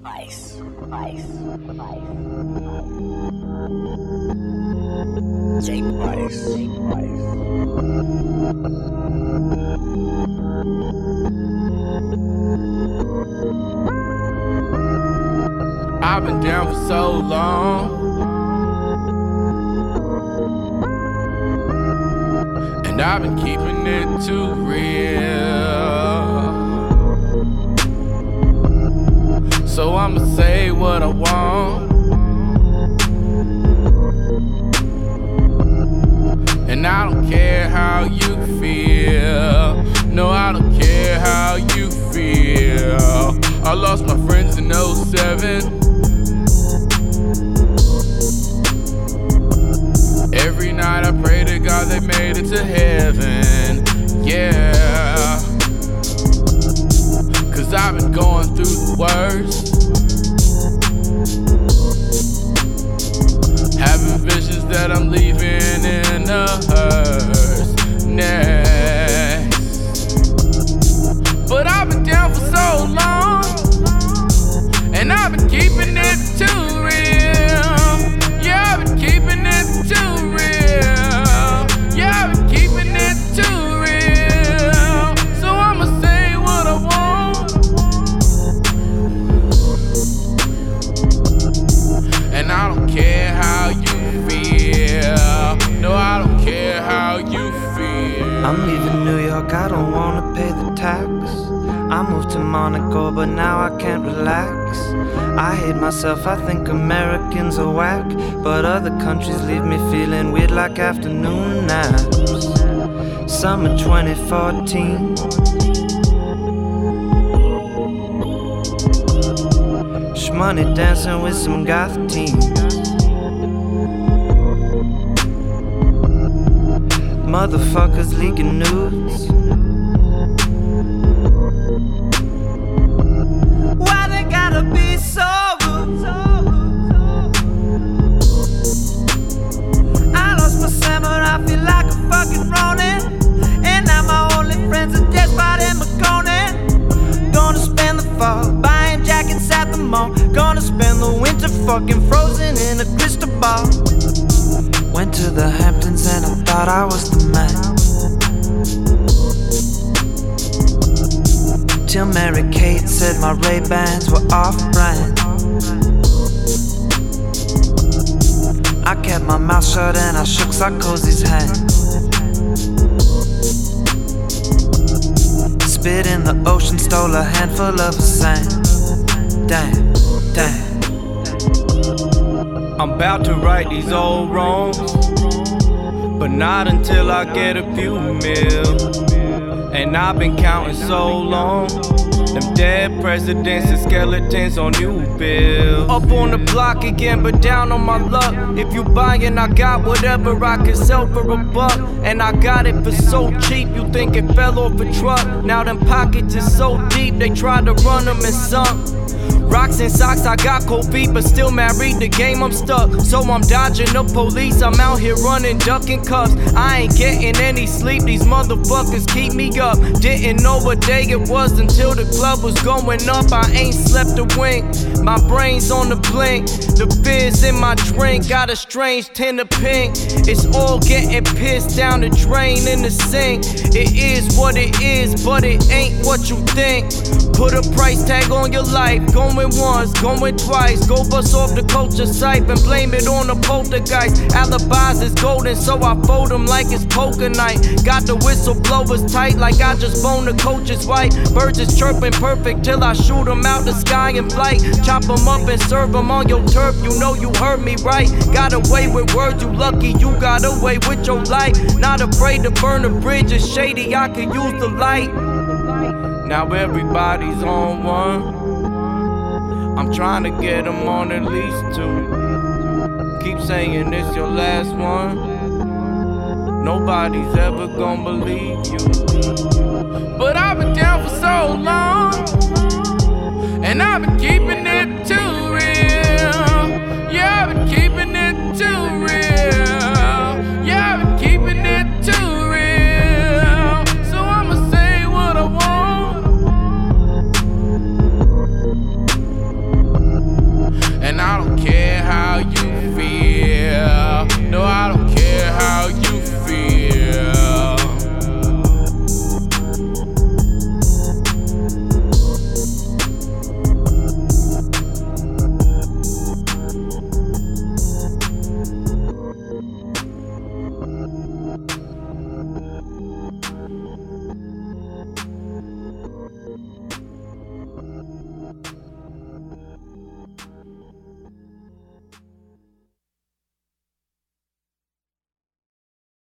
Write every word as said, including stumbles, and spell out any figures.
Vice, Vice, Vice. Jake Vice, Jake Vice. I've been down for so long, and I've been keeping it too real. So I'ma say what I want, and I don't care how you feel. No, I don't care how you feel. I lost my friends in oh seven. Every night I pray to God they made it to heaven, yeah. Cause I've been going through the worst, having visions that I'm leaving in a hearse next. But I've been down for so long, and I've been keeping it too real. Yeah, I've been keeping it too real. Yeah, I've been keeping it too real. So I'ma say what I want, and I don't care how you feel. No, I don't care how you feel. I'm leaving New York, I don't wanna pay the tax. I moved to Monaco, but now I can't relax. I hate myself, I think Americans are whack, but other countries leave me feeling weird like afternoon naps. Summer twenty fourteen, Shmoney dancing with some goth teens. Motherfuckers leaking nudes. Why they gotta be so rude? I lost my salmon, I feel like a fucking Ronin, and now my only friends are Jet Spot and McConan. Gonna spend the fall buying jackets at the mall. Gonna spend the winter fucking frozen in a crystal ball. Went to the Hamptons and I thought I was the man, till Mary Kate said my Ray-Bans were off-brand. I kept my mouth shut and I shook Sarkozy's hand. Spit in the ocean, stole a handful of sand. Damn, damn. I'm about to right these old wrongs, but not until I get a few mil. And I've been counting so long, them dead presidents and skeletons on you, Bill. Up on the block again, but down on my luck. If you buying, I got whatever I can sell for a buck, and I got it for so cheap, you think it fell off a truck. Now them pockets is so deep, they tried to run them and sunk. Rocks and socks, I got cold feet, but still married, the game I'm stuck. So I'm dodging the police, I'm out here running, ducking cuffs. I ain't getting any sleep, these motherfuckers keep me up. Didn't know what day it was until the club was going up. I ain't slept a wink, my brain's on the blink. The fizz in my drink got a strange tint of pink. It's all getting pissed down the drain in the sink. It is what it is, but it ain't what you think. Put a price tag on your life, going once, going twice. Go bust off the culture site and blame it on the poltergeist. Alibis is golden, so I fold them like it's poker night. Got the whistleblowers tight like I just boned the coach's wife. Birds is chirping perfect till I shoot them out the sky in flight. Chop them up and serve them on your turf, you know you heard me right. Got away with words, you lucky you got away with your life. Not afraid to burn a bridge, it's shady, I can use the light. Now everybody's on one, I'm trying to get them on at least two. Keep saying it's your last one, nobody's ever gonna believe you. But I've been down for so long, and I've been keeping